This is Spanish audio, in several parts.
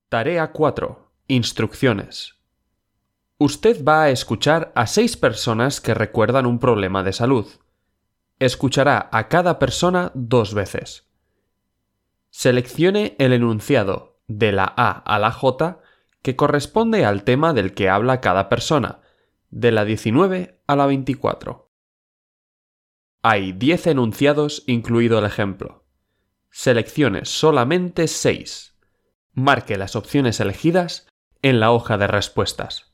Tarea 4. Instrucciones. Usted va a escuchar a 6 personas que recuerdan un problema de salud. Escuchará a cada persona 2 veces. Seleccione el enunciado de la A a la J que corresponde al tema del que habla cada persona, de la 19 a la 24. Hay 10 enunciados incluido el ejemplo. Seleccione solamente 6. Marque las opciones elegidas en la hoja de respuestas.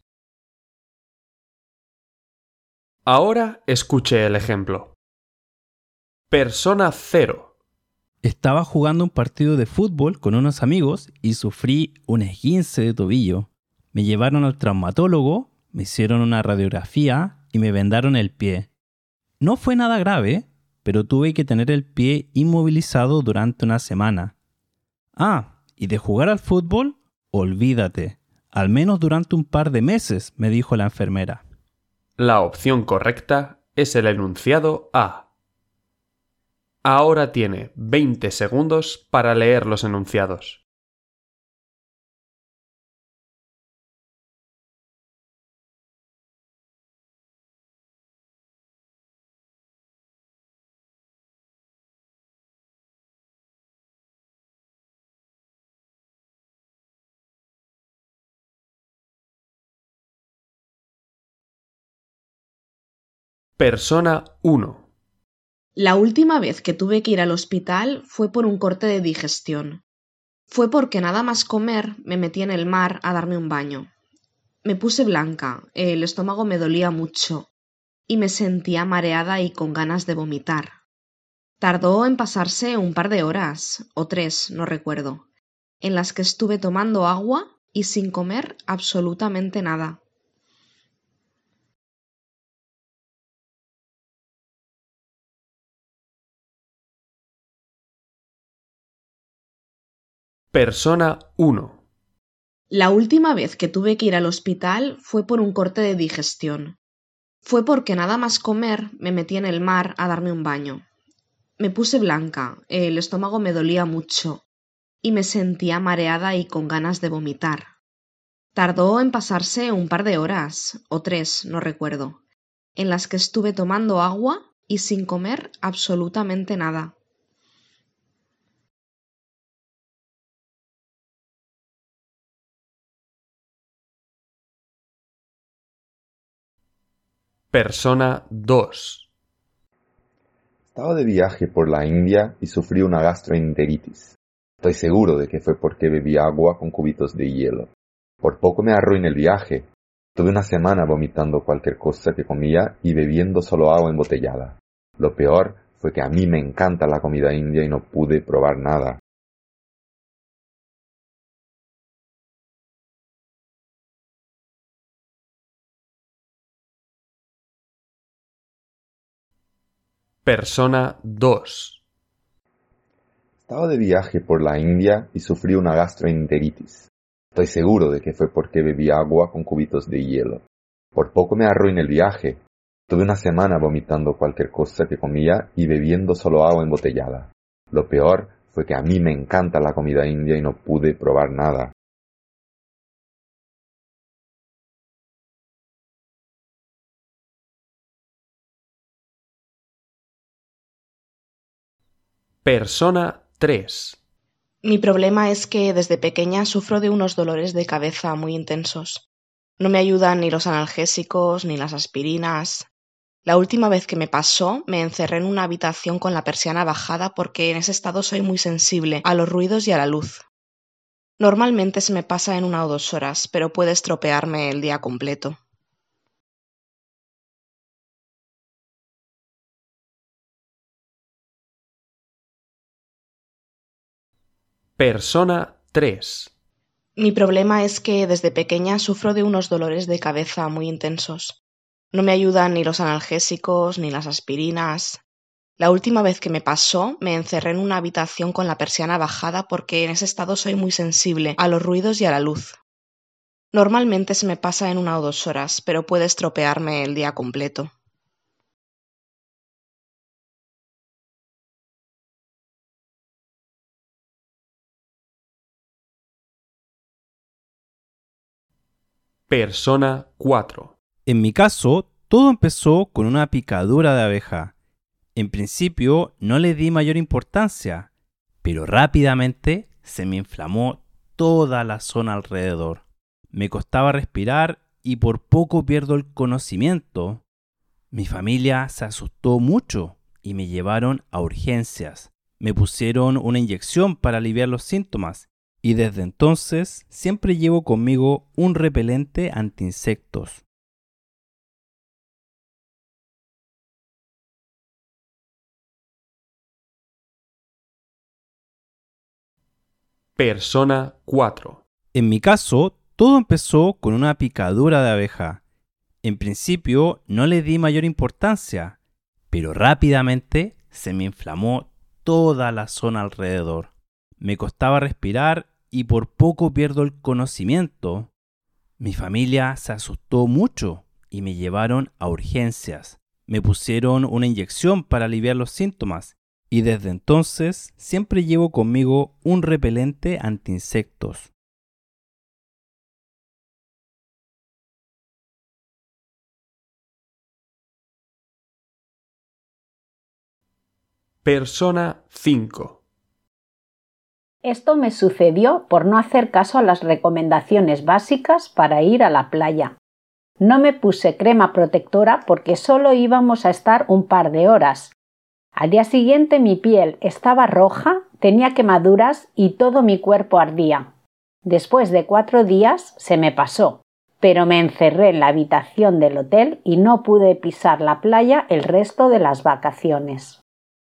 Ahora escuche el ejemplo. Persona 0. Estaba jugando un partido de fútbol con unos amigos y sufrí un esguince de tobillo. Me llevaron al traumatólogo, me hicieron una radiografía y me vendaron el pie. No fue nada grave, pero tuve que tener el pie inmovilizado durante una semana. Y de jugar al fútbol, olvídate. Al menos durante un par de meses, me dijo la enfermera. La opción correcta es el enunciado A. Ahora tiene 20 segundos para leer los enunciados. Persona 1. La última vez que tuve que ir al hospital fue por un corte de digestión. Fue porque nada más comer me metí en el mar a darme un baño. Me puse blanca, el estómago me dolía mucho y me sentía mareada y con ganas de vomitar. Tardó en pasarse un par de horas, o 3, no recuerdo, en las que estuve tomando agua y sin comer absolutamente nada. Persona 1. La última vez que tuve que ir al hospital fue por un corte de digestión. Fue porque nada más comer me metí en el mar a darme un baño. Me puse blanca, el estómago me dolía mucho y me sentía mareada y con ganas de vomitar. Tardó en pasarse un par de horas, o 3, no recuerdo, en las que estuve tomando agua y sin comer absolutamente nada. Persona 2. Estaba de viaje por la India y sufrí una gastroenteritis. Estoy seguro de que fue porque bebí agua con cubitos de hielo. Por poco me arruiné el viaje. Tuve una semana vomitando cualquier cosa que comía y bebiendo solo agua embotellada. Lo peor fue que a mí me encanta la comida india y no pude probar nada. Persona 2. Estaba de viaje por la India y sufrí una gastroenteritis. Estoy seguro de que fue porque bebí agua con cubitos de hielo. Por poco me arruiné el viaje. Tuve una semana vomitando cualquier cosa que comía y bebiendo solo agua embotellada. Lo peor fue que a mí me encanta la comida india y no pude probar nada. Persona 3. Mi problema es que desde pequeña sufro de unos dolores de cabeza muy intensos. No me ayudan ni los analgésicos ni las aspirinas. La última vez que me pasó, me encerré en una habitación con la persiana bajada porque en ese estado soy muy sensible a los ruidos y a la luz. Normalmente se me pasa en 1 o 2 horas, pero puede estropearme el día completo. Persona 3. Mi problema es que desde pequeña sufro de unos dolores de cabeza muy intensos. No me ayudan ni los analgésicos ni las aspirinas. La última vez que me pasó, me encerré en una habitación con la persiana bajada porque en ese estado soy muy sensible a los ruidos y a la luz. Normalmente se me pasa en 1 o 2 horas, pero puede estropearme el día completo. Persona 4. En mi caso, todo empezó con una picadura de abeja. En principio no le di mayor importancia, pero rápidamente se me inflamó toda la zona alrededor. Me costaba respirar y por poco pierdo el conocimiento. Mi familia se asustó mucho y me llevaron a urgencias. Me pusieron una inyección para aliviar los síntomas y desde entonces siempre llevo conmigo un repelente anti-insectos. Persona 4. En mi caso, todo empezó con una picadura de abeja. En principio no le di mayor importancia, pero rápidamente se me inflamó toda la zona alrededor. Me costaba respirar y por poco pierdo el conocimiento. Mi familia se asustó mucho y me llevaron a urgencias. Me pusieron una inyección para aliviar los síntomas y desde entonces siempre llevo conmigo un repelente anti-insectos. Persona 5. Esto me sucedió por no hacer caso a las recomendaciones básicas para ir a la playa. No me puse crema protectora porque solo íbamos a estar un par de horas. Al día siguiente mi piel estaba roja, tenía quemaduras y todo mi cuerpo ardía. Después de 4 días se me pasó, pero me encerré en la habitación del hotel y no pude pisar la playa el resto de las vacaciones.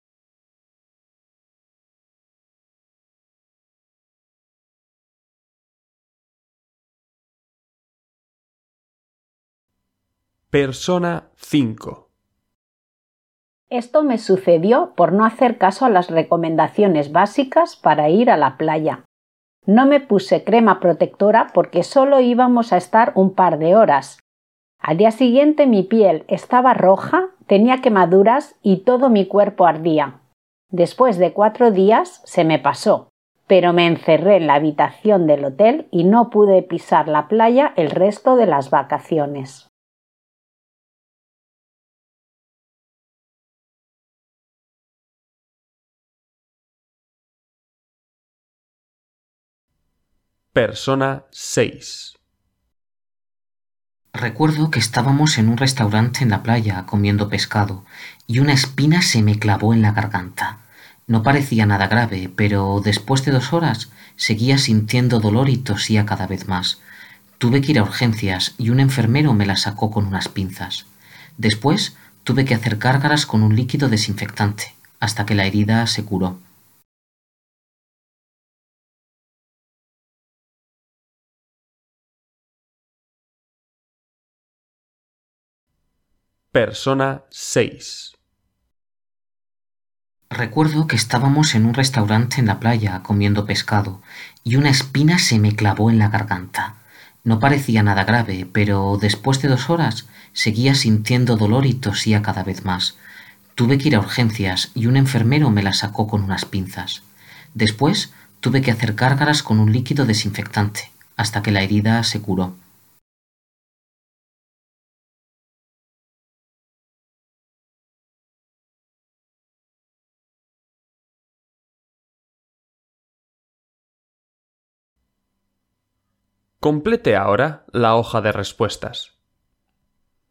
Persona 5. Esto me sucedió por no hacer caso a las recomendaciones básicas para ir a la playa. No me puse crema protectora porque solo íbamos a estar un par de horas. Al día siguiente mi piel estaba roja, tenía quemaduras y todo mi cuerpo ardía. Después de 4 días se me pasó, pero me encerré en la habitación del hotel y no pude pisar la playa el resto de las vacaciones. Persona 6. Recuerdo que estábamos en un restaurante en la playa comiendo pescado y una espina se me clavó en la garganta. No parecía nada grave, pero después de 2 horas seguía sintiendo dolor y tosía cada vez más. Tuve que ir a urgencias y un enfermero me la sacó con unas pinzas. Después tuve que hacer gárgaras con un líquido desinfectante, hasta que la herida se curó. Persona 6. Recuerdo que estábamos en un restaurante en la playa comiendo pescado y una espina se me clavó en la garganta. No parecía nada grave, pero después de 2 horas seguía sintiendo dolor y tosía cada vez más. Tuve que ir a urgencias y un enfermero me la sacó con unas pinzas. Después tuve que hacer gárgaras con un líquido desinfectante, hasta que la herida se curó. Complete ahora la hoja de respuestas.